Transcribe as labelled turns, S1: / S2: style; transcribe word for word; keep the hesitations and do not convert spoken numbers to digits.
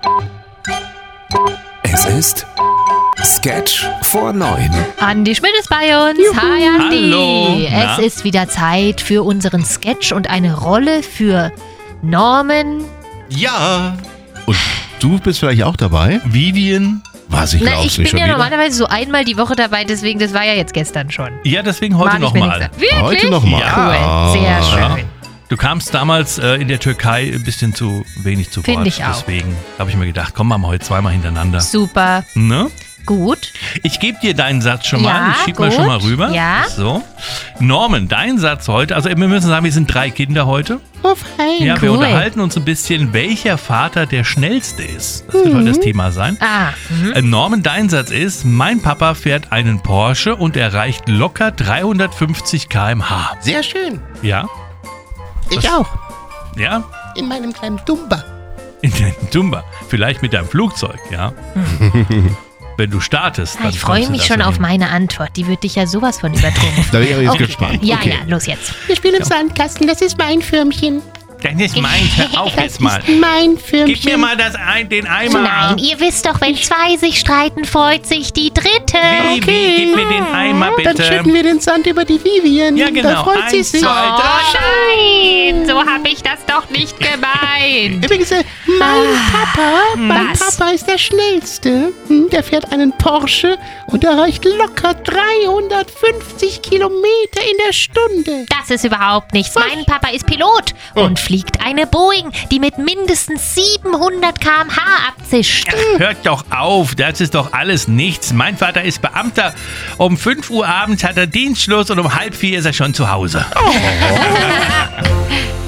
S1: Es ist Sketch vor neun.
S2: Andi Schmidt ist bei uns.
S3: Juhu.
S2: Hi Andi.
S3: Hallo.
S2: Es
S3: Na?
S2: ist wieder Zeit für unseren Sketch und eine Rolle für Norman.
S3: Ja.
S4: Und du bist vielleicht auch dabei?
S3: Vivian.
S4: Was, ich
S2: Na,
S4: glaub's
S2: ich
S4: nicht
S2: bin
S4: schon
S2: ja
S4: wieder?
S2: normalerweise so einmal die Woche dabei, deswegen, das war ja jetzt gestern schon.
S3: Ja, deswegen heute
S2: Mag ich mir
S3: nochmal.
S2: nichts sagen. Wirklich?
S4: Heute nochmal.
S3: Ja.
S2: Cool, sehr
S3: Ja.
S2: schön.
S3: Du kamst damals äh, in der Türkei ein bisschen zu wenig zu
S2: Find
S3: Wort.
S2: ich auch.
S3: Deswegen habe ich mir gedacht, komm, machen wir heute zweimal hintereinander.
S2: Super,
S3: Ne?
S2: gut.
S3: Ich gebe dir deinen Satz schon mal.
S2: Ja,
S3: ich schieb mal
S2: gut.
S3: schon mal rüber.
S2: Ja.
S3: So. Norman, dein Satz heute. Also wir müssen sagen, wir sind drei Kinder heute.
S2: Oh, fein,
S3: Ja, wir
S2: cool.
S3: unterhalten uns ein bisschen, welcher Vater der schnellste ist. Das wird heute das Thema sein.
S2: Ah, mhm.
S3: Äh, Norman, dein Satz ist, mein Papa fährt einen Porsche und erreicht locker dreihundertfünfzig Kilometer pro Stunde.
S5: Sehr schön.
S3: Ja?
S5: Ich auch.
S3: Ja?
S5: In meinem kleinen Dumba.
S3: In den Dumba. Vielleicht mit deinem Flugzeug, ja? Wenn du startest,
S2: Ah,
S3: dann
S2: ich freue
S3: kommst du
S2: mich
S3: das
S2: schon
S3: ja
S2: auf
S3: hin.
S2: meine Antwort. Die wird dich ja sowas von übertrumpfen.
S4: Da bin ich aber jetzt
S2: Okay.
S4: gespannt.
S2: Ja,
S4: Okay.
S2: ja, los jetzt.
S5: Wir spielen im Sandkasten, das ist mein Firmchen.
S3: Das ist mein, hör auf
S5: Das
S3: jetzt mal.
S5: ist mein Firmchen.
S3: Gib mir mal das ein, den Eimer.
S2: Nein, ihr wisst doch, wenn zwei sich streiten, freut sich die dritte.
S3: Vivi, gib mir den Eimer
S5: Dann
S3: bitte.
S5: schütten wir den Sand über die Vivian.
S3: Ja, genau.
S5: Da freut sie
S3: Eins,
S5: sich.
S3: zwei,
S2: Oh
S3: drei.
S2: nein, so habe ich das doch nicht gemeint.
S5: Übrigens, äh, mein Papa, mein
S2: Was?
S5: Papa ist der Schnellste. Hm, Der fährt einen Porsche und erreicht locker dreihundertfünfzig Kilometer in der Stunde.
S2: Das ist überhaupt nichts. Mein Papa ist Pilot und fliegt eine Boeing, die mit mindestens siebenhundert Kilometer pro Stunde abzischt.
S3: Hört doch auf, das ist doch alles nichts. Mein Vater ist Beamter. Um fünf Uhr abends hat er Dienstschluss und um halb vier ist er schon zu Hause.